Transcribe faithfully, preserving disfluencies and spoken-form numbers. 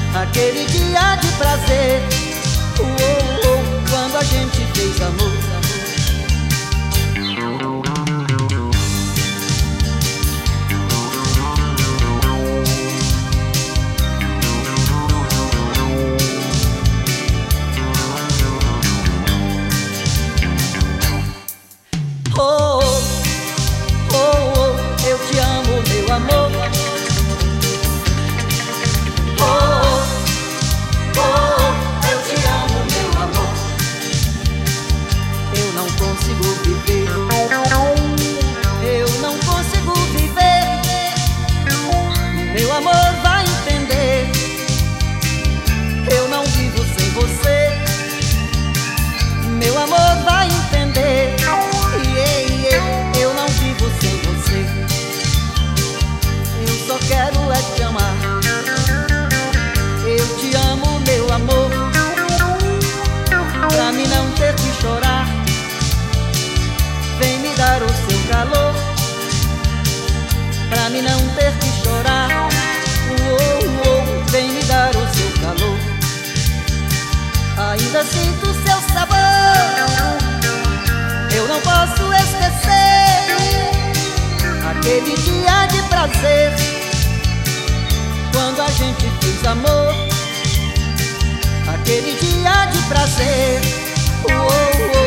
aquele dia de prazer, oh, oh, oh, quando a gente fez amor. Oh, oh, oh, eu te amo, meu amor. Oh, oh, oh, eu te amo, meu amor. Eu não consigo viver, eu não consigo viver. Meu amor vai entender, eu não vivo sem você. Meu amor vai entender, eu não vivo sem você. Eu só quero é te amar. Eu te amo, meu amor, pra mim não ter que chorar. Vem me dar o seu calor, pra mim não ter que chorar. Oh, oh, vem me dar o seu calor. Ainda sinto seu sabor, eu não posso esquecer aquele dia de prazer, quando a gente fez amor. Aquele dia de prazer, oh, oh,